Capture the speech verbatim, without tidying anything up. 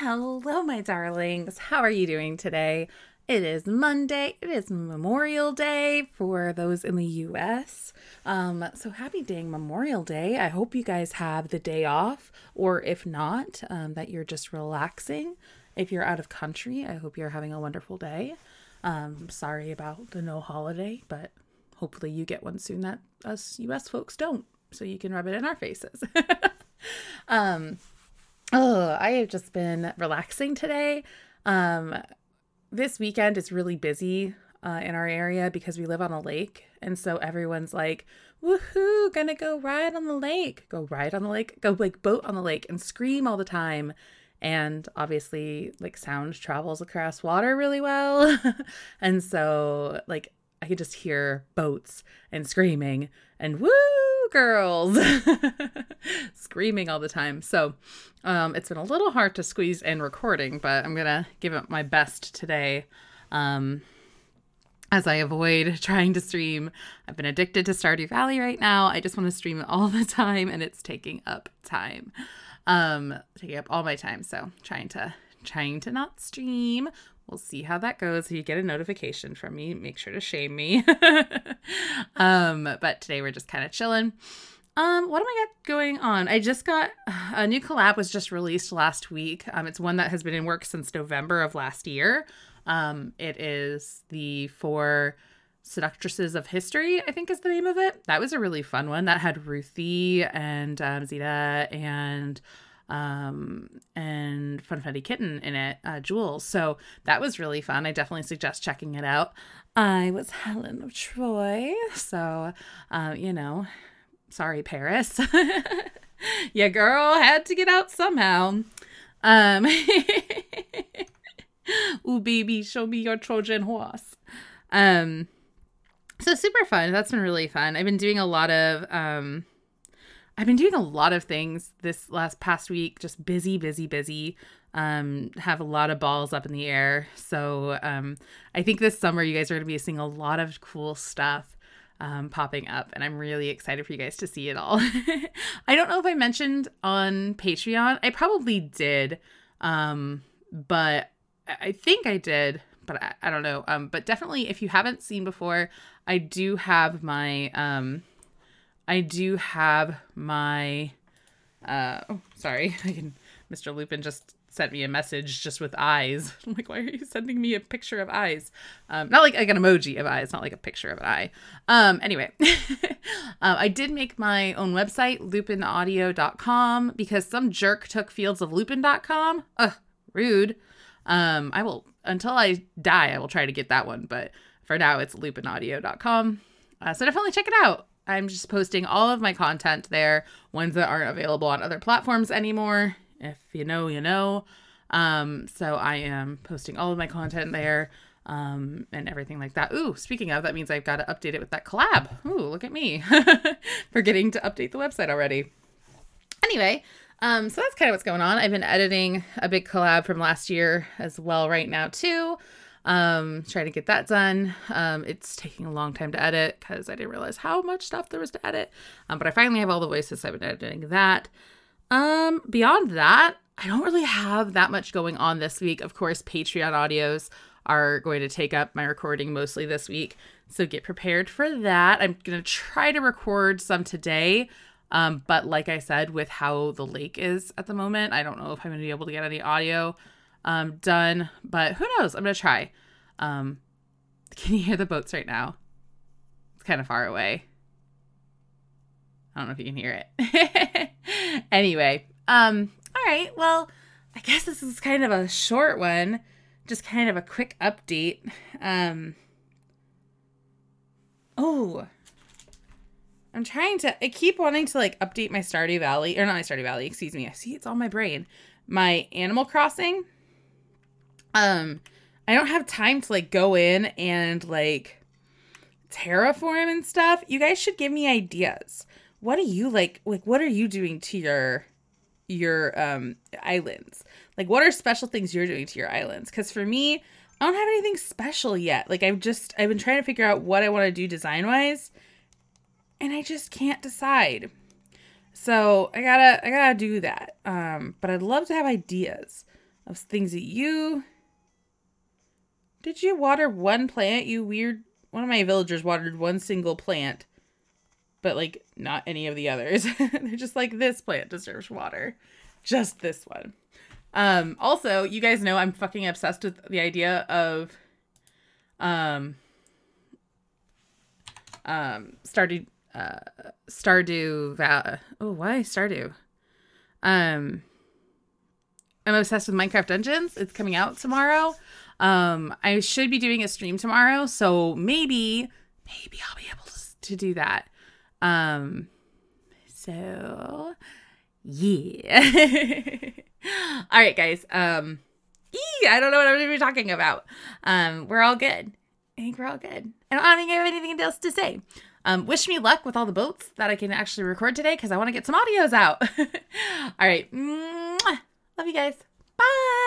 Hello, my darlings. How are you doing today? It is Monday. It is Memorial Day for those in the U S. Um, so happy dang Memorial Day. I hope you guys have the day off, or if not, um, that you're just relaxing. If you're out of country, I hope you're having a wonderful day. Um, sorry about the no holiday, but hopefully you get one soon that us U S folks don't, so you can rub it in our faces. um, oh, I have just been relaxing today. Um, this weekend is really busy uh, in our area because we live on a lake. And so everyone's like, woohoo, gonna go ride on the lake, go ride on the lake, go like boat on the lake and scream all the time. And obviously like sound travels across water really well. And so like I could just hear boats and screaming and woo girls screaming all the time. So um, it's been a little hard to squeeze in recording, but I'm going to give it my best today. Um, as I avoid trying to stream. I've been addicted to Stardew Valley right now. I just want to stream it all the time and it's taking up time. Um, taking up all my time. So trying to, trying to not stream. We'll see how that goes. If you get a notification from me, make sure to shame me. um, but today we're just kind of chilling. Um, what am I got going on? I just got a new collab was just released last week. Um, it's one that has been in work since November of last year. Um, it is the Four Seductresses of History, I think is the name of it. That was a really fun one. That had Ruthie and um, Zeta and um and Funfetti Kitten in it, uh Jules. So that was really fun. I definitely suggest checking it out. I was Helen of Troy, so uh you know, sorry Paris. Yeah, girl had to get out somehow. Um ooh baby, show me your Trojan horse. Um so super fun. That's been really fun. I've been doing a lot of um I've been doing a lot of things this last past week, just busy, busy, busy, um, have a lot of balls up in the air. So um, I think this summer you guys are going to be seeing a lot of cool stuff um, popping up, and I'm really excited for you guys to see it all. I don't know if I mentioned on Patreon. I probably did, um, but I think I did, but I, I don't know. Um, but definitely if you haven't seen before, I do have my... Um, I do have my, uh, oh, sorry, I can, Mister Lupin just sent me a message just with eyes. I'm like, why are you sending me a picture of eyes? Um, not like, like an emoji of eyes, not like a picture of an eye. Um, anyway, uh, I did make my own website, lupin audio dot com, because some jerk took fields of lupin dot com. Ugh, rude. Um, I will, until I die, I will try to get that one, but for now it's lupin audio dot com. Uh, so definitely check it out. I'm just posting all of my content there, ones that aren't available on other platforms anymore. If you know, you know. Um, so I am posting all of my content there, um, and everything like that. Ooh, speaking of, that means I've got to update it with that collab. Ooh, look at me forgetting to update the website already. Anyway, um, so that's kind of what's going on. I've been editing a big collab from last year as well right now too. Um, trying to get that done. Um, it's taking a long time to edit because I didn't realize how much stuff there was to edit. Um, but I finally have all the voices, so I've been editing that. Um, beyond that, I don't really have that much going on this week. Of course, Patreon audios are going to take up my recording mostly this week. So get prepared for that. I'm going to try to record some today. Um, but like I said, with how the lake is at the moment, I don't know if I'm going to be able to get any audio Um, done, but who knows? I'm gonna try. Um, can you hear the boats right now? It's kind of far away. I don't know if you can hear it. Anyway, um, all right. Well, I guess this is kind of a short one, just kind of a quick update. Um, oh, I'm trying to. I keep wanting to like update my Stardew Valley, or not my Stardew Valley. Excuse me. I see it's on my brain. My Animal Crossing. Um, I don't have time to like go in and like terraform and stuff. You guys should give me ideas. What do you like? Like, what are you doing to your, your, um, islands? Like, what are special things you're doing to your islands? Cause for me, I don't have anything special yet. Like I've just, I've been trying to figure out what I want to do design wise and I just can't decide. So I gotta, I gotta do that. Um, but I'd love to have ideas. of things that you... Did you water one plant, you weird... One of my villagers watered one single plant, but, like, not any of the others. They're just like, this plant deserves water. Just this one. Um, also, you guys know I'm fucking obsessed with the idea of um, um, Stardew... Uh, Stardew... Val- oh, why Stardew? Um, I'm obsessed with Minecraft Dungeons. It's coming out tomorrow. Um, I should be doing a stream tomorrow, so maybe, maybe I'll be able to, to do that. Um, so, yeah. All right, guys. Um, ee, I don't know what I'm going to be talking about. Um, we're all good. I think we're all good. I don't think I have anything else to say. Um, wish me luck with all the boats that I can actually record today, because I want to get some audios out. All right. Mwah. Love you guys. Bye.